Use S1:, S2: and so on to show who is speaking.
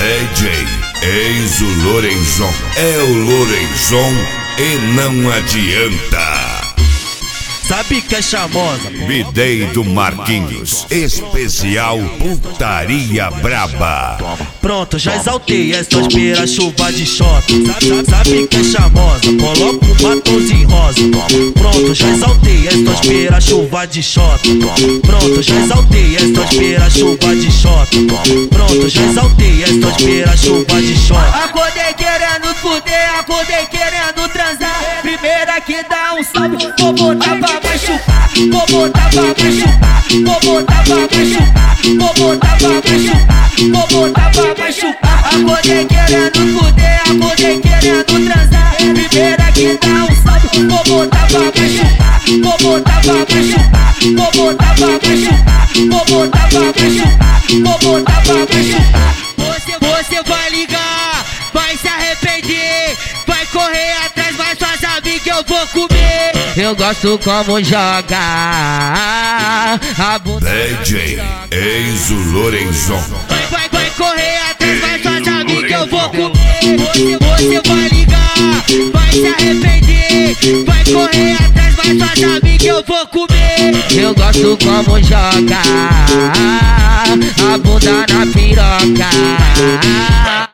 S1: DJ Enzo Lorenzon. É o Lorenzon e não adianta.
S2: Sabe que é charmosa?
S1: Bidei do Marquinhos, especial putaria braba.
S2: Pronto, já exaltei, é só esperar chuva de xota. Sabe que é charmosa? Coloca um batonzinho rosa. Pronto, já exaltei, é só esperar chuva de xota. Pronto, já exaltei, é só esperar chuva de xota. Pronto, já exaltei, é só esperar chuva de xota.
S3: Acordei querendo fuder, acordei querendo transar. Primeira que dá um salve, vou botar pra machucar, vou botar pra machucar, vou botar pra machucar, vou botar pra machucar, vou botar pra machucar. Acordei querendo fuder, acordei querendo transar. Primeira que dá um salve, vou botar pra machucar, vou botar pra machucar, vou botar pra machucar, vou botar pra machucar, vou botar pra machucar. Você vai ligar, vai se arrepender, vai correr atrás, mas só sabe que eu vou comer. Eu gosto como joga a bunda.
S1: DJ Enzo Lorenzon.
S3: Vai correr atrás, mas só sabe que eu vou comer. Você vai ligar, vai se arrepender, vai correr atrás, mas só sabe que eu vou comer. Eu gosto como joga a bunda na piroca.